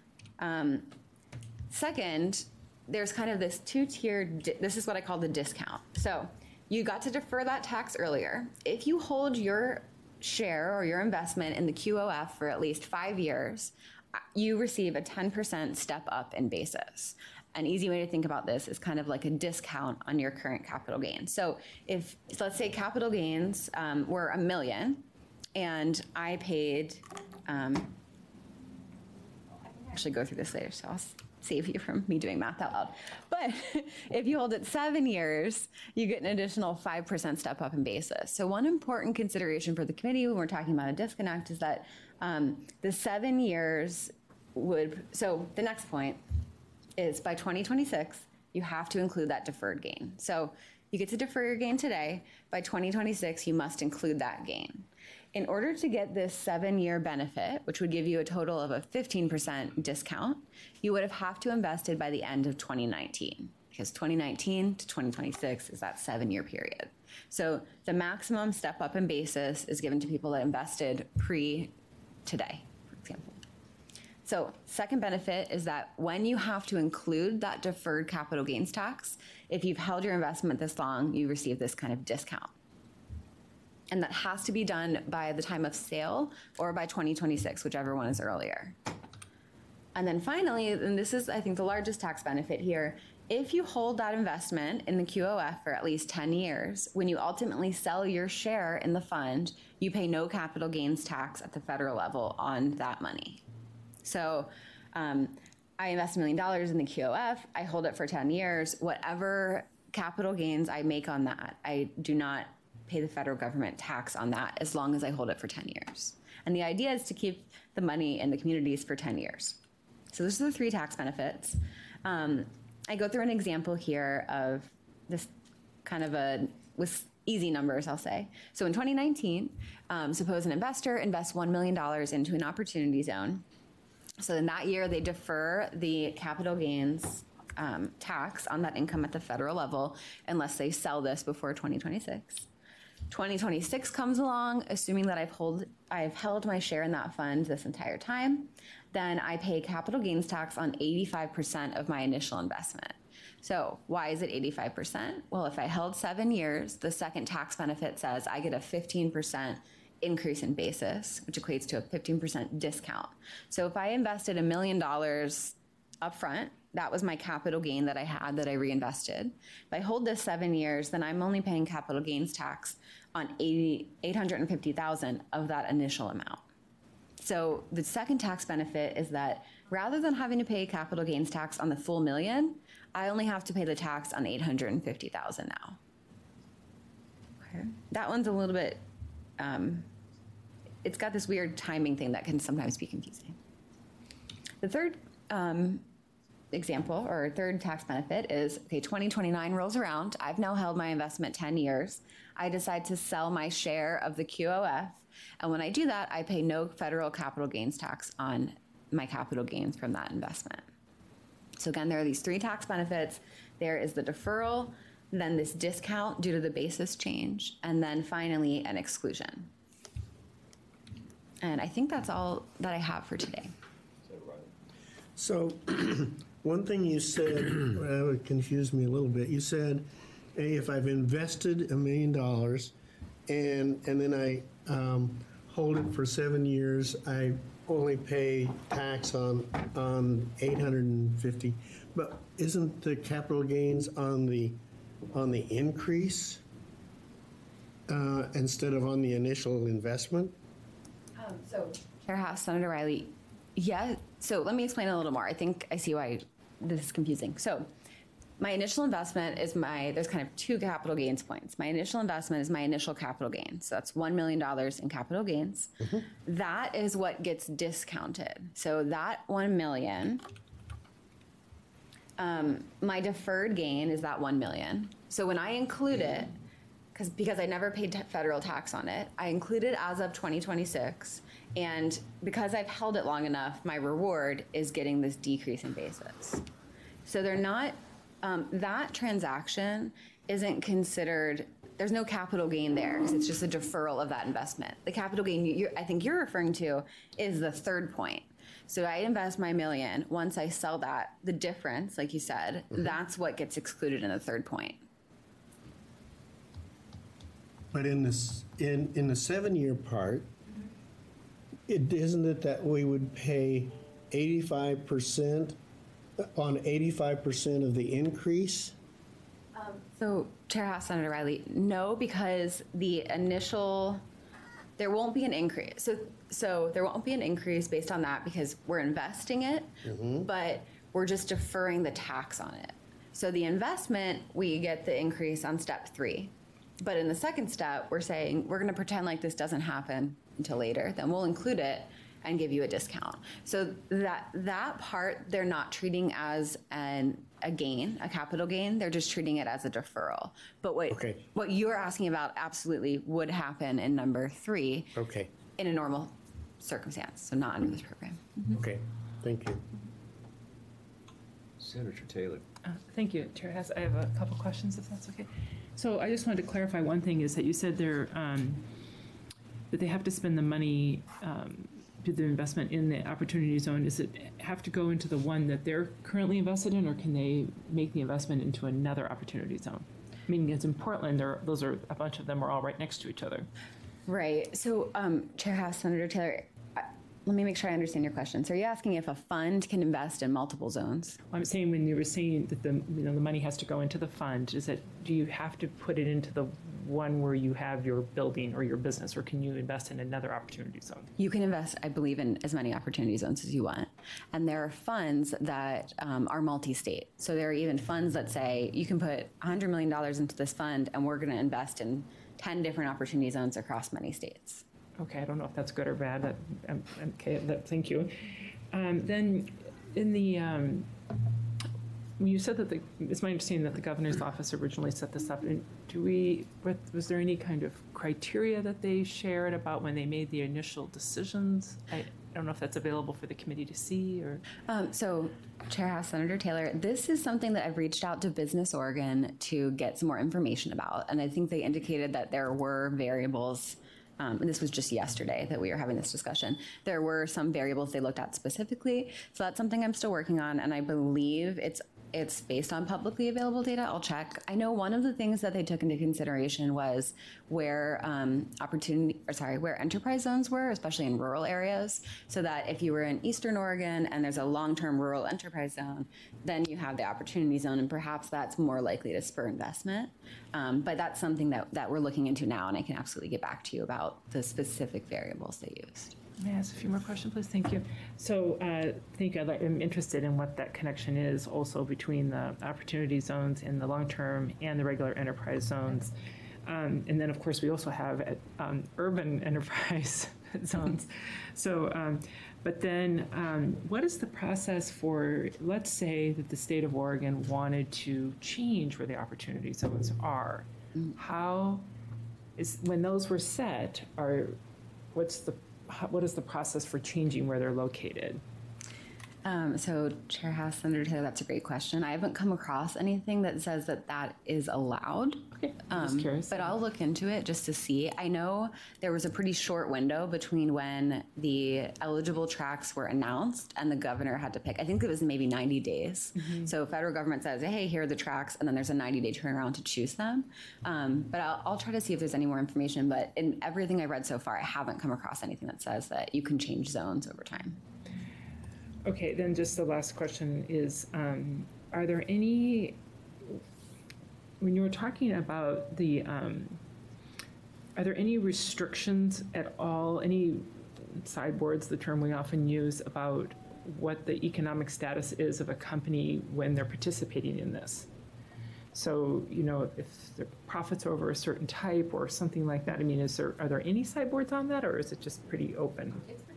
C: Second, there's kind of this 2-tiered, this is what I call the discount. So you got to defer that tax earlier. If you hold your share or your investment in the QOF for at least 5 years, you receive a 10% step up in basis. An easy way to think about this is kind of like a discount on your current capital gains. So let's say capital gains were $1 million, and I paid, I can actually go through this later, so save you from me doing math out loud. But if you hold it 7 years, you get an additional 5% step up in basis. So one important consideration for the committee when we're talking about a disconnect is that the 7 years so the next point is by 2026, you have to include that deferred gain. So you get to defer your gain today. By 2026, you must include that gain. In order to get this 7-year benefit, which would give you a total of a 15% discount, you would have to invested by the end of 2019, because 2019 to 2026 is that 7-year period. So the maximum step up in basis is given to people that invested pre-today, for example. So second benefit is that when you have to include that deferred capital gains tax, if you've held your investment this long, you receive this kind of discount. And that has to be done by the time of sale or by 2026, whichever one is earlier. And then finally, and this is, I think, the largest tax benefit here, if you hold that investment in the QOF for at least 10 years, when you ultimately sell your share in the fund, you pay no capital gains tax at the federal level on that money. So I invest $1 million in the QOF, I hold it for 10 years, whatever capital gains I make on that, I do not pay the federal government tax on that as long as I hold it for 10 years. And the idea is to keep the money in the communities for 10 years. So those are the 3 tax benefits. I go through an example here of this kind of with easy numbers, I'll say. So in 2019, suppose an investor invests $1 million into an opportunity zone. So in that year, they defer the capital gains tax on that income at the federal level unless they sell this before 2026. 2026 comes along, assuming that I've held my share in that fund this entire time, then I pay capital gains tax on 85% of my initial investment. So why is it 85%? Well, if I held 7 years, the second tax benefit says I get a 15% increase in basis, which equates to a 15% discount. So if I invested $1 million upfront, that was my capital gain that I had that I reinvested. If I hold this 7 years, then I'm only paying capital gains tax on $850,000 of that initial amount. So the second tax benefit is that rather than having to pay capital gains tax on the full $1 million, I only have to pay the tax on $850,000 now. Okay. That one's a little bit, it's got this weird timing thing that can sometimes be confusing. The third example or third tax benefit is, okay, 2029 rolls around. I've now held my investment 10 years. I decide to sell my share of the QOF. And when I do that, I pay no federal capital gains tax on my capital gains from that investment. So again, there are these 3 tax benefits. There is the deferral, then this discount due to the basis change, and then finally an exclusion. And I think that's all that I have for today.
F: So one thing you said, it confused me a little bit. You said, hey, if I've invested $1 million and then I hold it for 7 years, I only pay tax on 850. But isn't the capital gains on the increase instead of on the initial investment?
C: So, Chair House, Senator Riley, yeah. So let me explain a little more. I think I see why this is confusing. So my initial investment is there's kind of 2 capital gains points. My initial investment is my initial capital gain. So that's $1 million in capital gains. Mm-hmm. That is what gets discounted. So that $1 million, my deferred gain is that $1 million. So when I include it, because I never paid federal tax on it, I include it as of 2026. And because I've held it long enough, my reward is getting this decrease in basis. So they're not, that transaction isn't considered, there's no capital gain there because it's just a deferral of that investment. The capital gain I think you're referring to is the third point. So I invest my $1 million. Once I sell that, the difference, like you said, that's what gets excluded in the third point.
F: But in the 7-year part, isn't it that we would pay 85% on 85% of the increase?
C: So, Chair House, Senator Riley, no, because the initial, there won't be an increase. So there won't be an increase based on that because we're investing it, but We're just deferring the tax on it. So the investment, we get the increase on step 3. But in the second step, we're saying we're going to pretend like this doesn't happen until later. Then we'll include it and give you a discount. So that part they're not treating as a gain, a capital gain. They're just treating it as a deferral. But what you're asking about absolutely would happen in number 3
F: Okay,
C: in a normal circumstance. So not under this program.
F: okay, thank you.
A: Senator Taylor.
G: Thank you, Chair Hess. I have a couple questions, if that's okay. So I just wanted to clarify one thing, is that you said that they have to spend the money, do the investment in the opportunity zone. Does it have to go into the one that they're currently invested in, or can they make the investment into another opportunity zone? Meaning it's in Portland, those are, a bunch of them are all right next to each other.
C: Right. So, Chair House, Senator Taylor, let me make sure I understand your question. So, are you asking if a fund can invest in multiple zones?
G: I'm saying, when you were saying that the money has to go into the fund, do you have to put it into the one where you have your building or your business, or can you invest in another opportunity zone?
C: You can invest, I believe, in as many opportunity zones as you want. And there are funds that are multi-state. So there are even funds that say you can put $100 million into this fund and we're going to invest in 10 different opportunity zones across many states.
G: Okay, I don't know if that's good or bad. Okay, thank you. Then in the, you said that it's my understanding that the governor's office originally set this up. And was there any kind of criteria that they shared about when they made the initial decisions? I don't know if that's available for the committee to see, or.
C: So, Chair House, Senator Taylor, this is something that I've reached out to Business Oregon to get some more information about. And I think they indicated that there were variables. And this was just yesterday that we were having this discussion. There were some variables they looked at specifically. So that's something I'm still working on. And I believe it's based on publicly available data. I'll check. I know one of the things that they took into consideration was where where enterprise zones were, especially in rural areas, so that if you were in Eastern Oregon and there's a long-term rural enterprise zone, then you have the opportunity zone, and perhaps that's more likely to spur investment. But that's something that we're looking into now, and I can absolutely get back to you about the specific variables they used.
G: May I ask a few more questions, please? Thank you. So, thank you. I'm interested in what that connection is also between the opportunity zones in the long-term and the regular enterprise zones. And then, of course, we also have urban enterprise zones. So, but then what is the process for, let's say that the state of Oregon wanted to change where the opportunity zones are? When those were set, what is the process for changing where they're located?
C: So, Chair House, Senator Taylor, that's a great question. I haven't come across anything that says that is allowed.
G: Okay, I'm just curious.
C: But I'll look into it just to see. I know there was a pretty short window between when the eligible tracks were announced and the governor had to pick. I think it was maybe 90 days. Mm-hmm. So federal government says, hey, here are the tracks, and then there's a 90-day turnaround to choose them. But I'll try to see if there's any more information. But in everything I read so far, I haven't come across anything that says that you can change zones over time.
G: Okay, then just the last question is, are there any, when you were talking about the, are there any restrictions at all, any sideboards, the term we often use, about what the economic status is of a company when they're participating in this? So, if the profits are over a certain type or something like that, I mean, are there any sideboards on that, or is it just pretty open?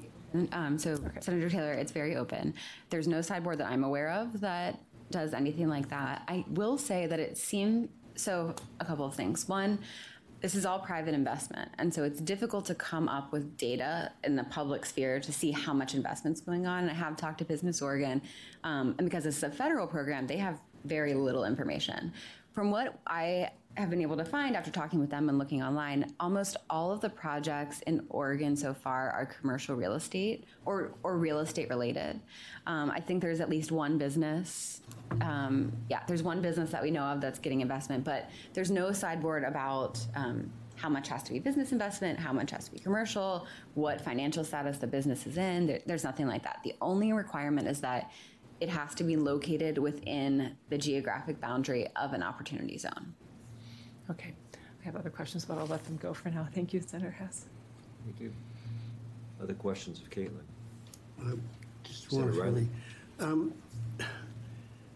C: Senator Taylor, it's very open. There's no sideboard that I'm aware of that does anything like that. I will say that it seemed, so a couple of things. One, this is all private investment, and so it's difficult to come up with data in the public sphere to see how much investment's going on. And I have talked to Business Oregon, and because this is a federal program, they have very little information. From what I have been able to find after talking with them and looking online, almost all of the projects in Oregon so far are commercial real estate or real estate related. I think there's at least one business. There's one business that we know of that's getting investment, but there's no sideboard about how much has to be business investment, how much has to be commercial, what financial status the business is in. There's nothing like that. The only requirement is that it has to be located within the geographic boundary of an opportunity zone.
G: Okay, I have other questions, but I'll let them go for now. Thank you, Senator Hess.
A: Thank you. Other questions of Caitlin?
F: Just one
A: Senator
F: for me.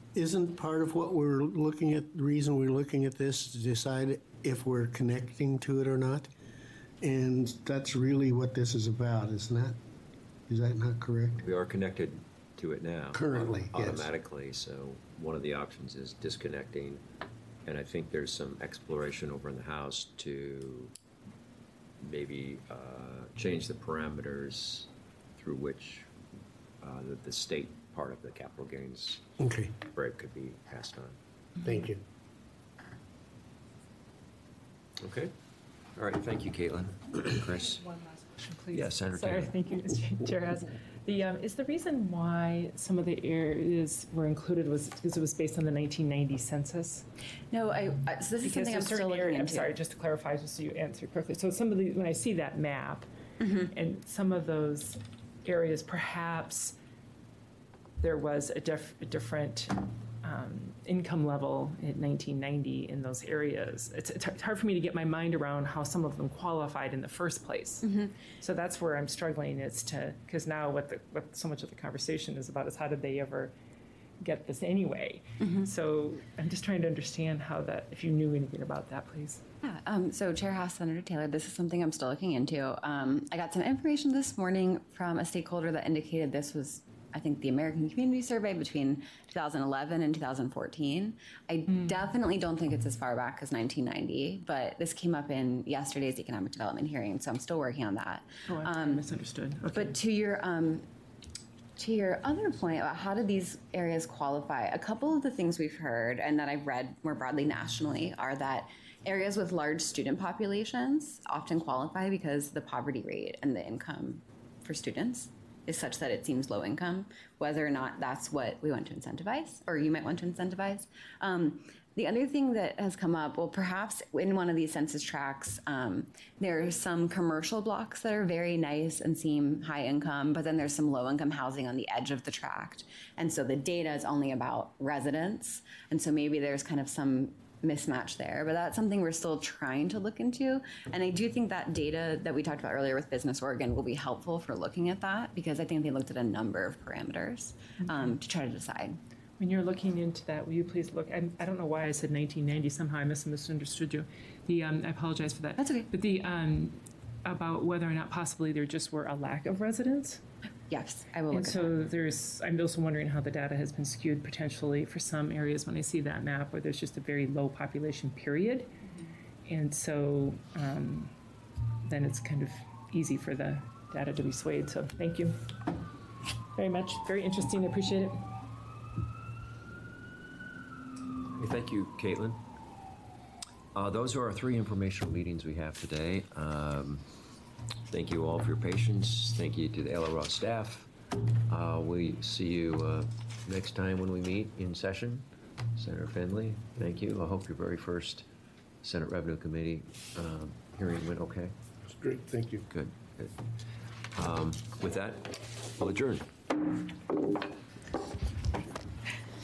F: isn't part of what we're looking at, the reason we're looking at this is to decide if we're connecting to it or not? And that's really what this is about, isn't that? Is that not correct?
A: We are connected to it now.
F: Currently, yes.
A: Automatically, so one of the options is disconnecting, and I think there's some exploration over in the House to maybe change the parameters through which the state part of the capital gains
F: Okay,
A: rate could be passed on.
F: thank you.
A: Okay? All right, thank you, Caitlin. Chris?
G: One last question, please.
A: Yes, Senator
G: Sorry,
A: Taylor.
G: thank you, Mr. Chair. Is the reason why some of the areas were included was because it was based on the 1990 census?
C: No, so this is something I'm
G: Because
C: still
G: certain
C: looking
G: area-
C: into.
G: I'm sorry, just to clarify, just so you answer correctly. So some of the, when I see that map, and some of those areas, perhaps there was a different income level in 1990 in those areas. It's hard for me to get my mind around how some of them qualified in the first place. So that's where I'm struggling, is to, because now what so much of the conversation is about is how did they ever get this anyway? So I'm just trying to understand how that, if you knew anything about that, please.
C: Yeah, so Chair House, Senator Taylor, this is something I'm still looking into. I got some information this morning from a stakeholder that indicated this was, I think, the American Community Survey between 2011 and 2014. I definitely don't think it's as far back as 1990, but this came up in yesterday's economic development hearing, so I'm still working on that.
G: Oh, I misunderstood. Okay.
C: But to your other point about how do these areas qualify, a couple of the things we've heard and that I've read more broadly nationally are that areas with large student populations often qualify because the poverty rate and the income for students is such that it seems low income, whether or not that's what we want to incentivize, or you might want to incentivize. The other thing that has come up, well, perhaps in one of these census tracts, there are some commercial blocks that are very nice and seem high income, but then there's some low income housing on the edge of the tract. And so the data is only about residents. And so maybe there's kind of some mismatch there, but that's something we're still trying to look into. And I do think that data that we talked about earlier with Business Oregon will be helpful for looking at that, because I think they looked at a number of parameters to try to decide.
G: When you're looking into that, will you please look, I don't know why I said 1990, somehow I misunderstood you. I apologize for that.
C: That's okay.
G: But about whether or not possibly there just were a lack of residents.
C: Yes, I will look
G: And
C: at
G: so I'm also wondering how the data has been skewed potentially for some areas when I see that map where there's just a very low population period. And so then it's kind of easy for the data to be swayed. So thank you very much. Very interesting. I appreciate it.
A: Thank you, Caitlin. Those are our 3 informational meetings we have today. Thank you all for your patience. Thank you to the LRO staff. We see you next time when we meet in session. Senator Finley, thank you. I hope your very first Senate Revenue Committee hearing went okay.
B: It's great, thank you.
A: Good. With that, we'll adjourn.